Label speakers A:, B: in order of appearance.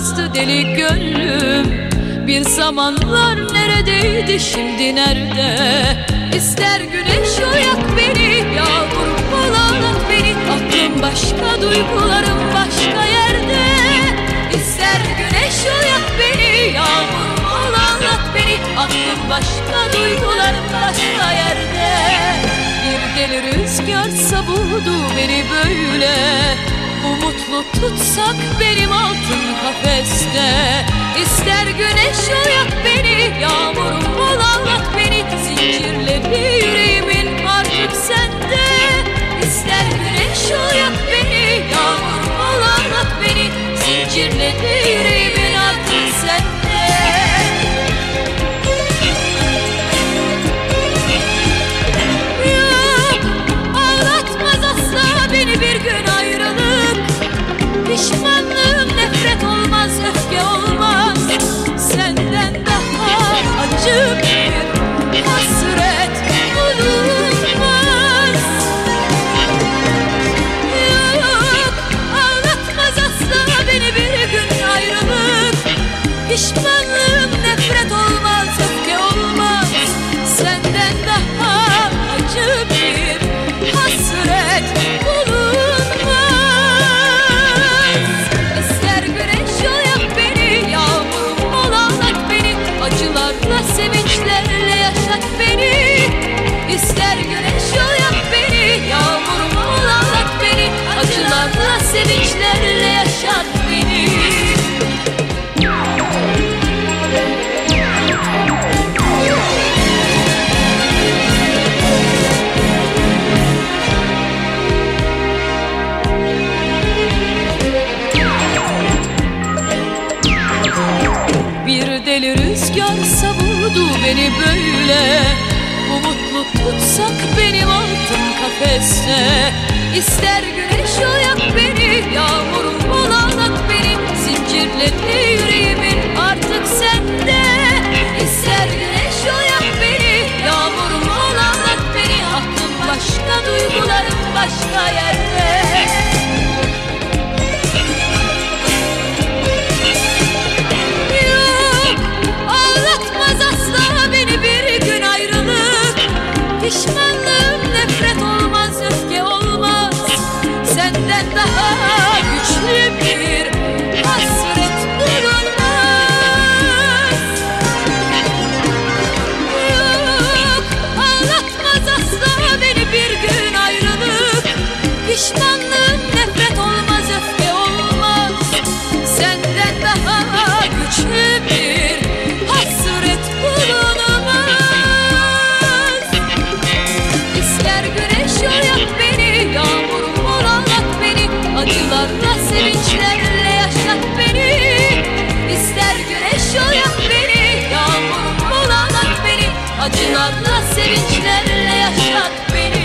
A: bastı deli gönlüm. Bir zamanlar neredeydi, şimdi nerede? İster güneş uyak beni, yağmur bağlat beni. Aklım başka, duygularım başka yerde. İster güneş uyak beni, yağmur bağlat beni. Aklım başka, duygularım başka yerde. Bir deli rüzgar savurdu beni böyle. Umutlu tutsak benim altın kafeste. İster güneş uyak beni, yağmur bağlat beni. Zincirleri yüreğimin artık sende. İster güneş uyak beni, yağmur bağlat beni. Zincirleri yüreğimin artık sende. Yok, ağlatmaz asla beni bir gün ayrılık. Pişmanlığım nefret olmaz, öfke olmaz. Senden daha acı bir hasret bulunmaz. Yok, ağlatmaz asla beni bir gün ayrılık. Pişmanlığım nefret olmaz, öfke olmaz. Senden daha acı bir hasret bulunmaz. İster güneş uyak beni, yağmur bağlat beni. Acılarla sevinçlerle yaşat beni. İster güneş uyak beni, yağmur bağlat beni. Acılarla sevinçlerle yaşat beni. Bir deli rüzgar savurdu beni böyle. Umutlu tutsak benim altın kafeste. İster güneş uyak beni, yağmur bağlat beni. Zincirleri yüreğimin artık sende. İster güneş uyak beni, yağmur bağlat beni. Aklım başka, duygularım başka yerde. Pişmanlığım nefret olmaz, öfke olmaz. Senden daha güçlü bir hasret bulunmaz. Yok, ağlatmaz asla beni bir gün ayrılık. Pişmanlığım nefret olmaz, öfke olmaz. Senden daha güçlü bir hasret bulunmaz. Yağmur bağlat beni, acılarla sevinçlerle yaşat beni. İster güneş uyak beni, yağmur bağlat beni. Acılarla sevinçlerle yaşat beni.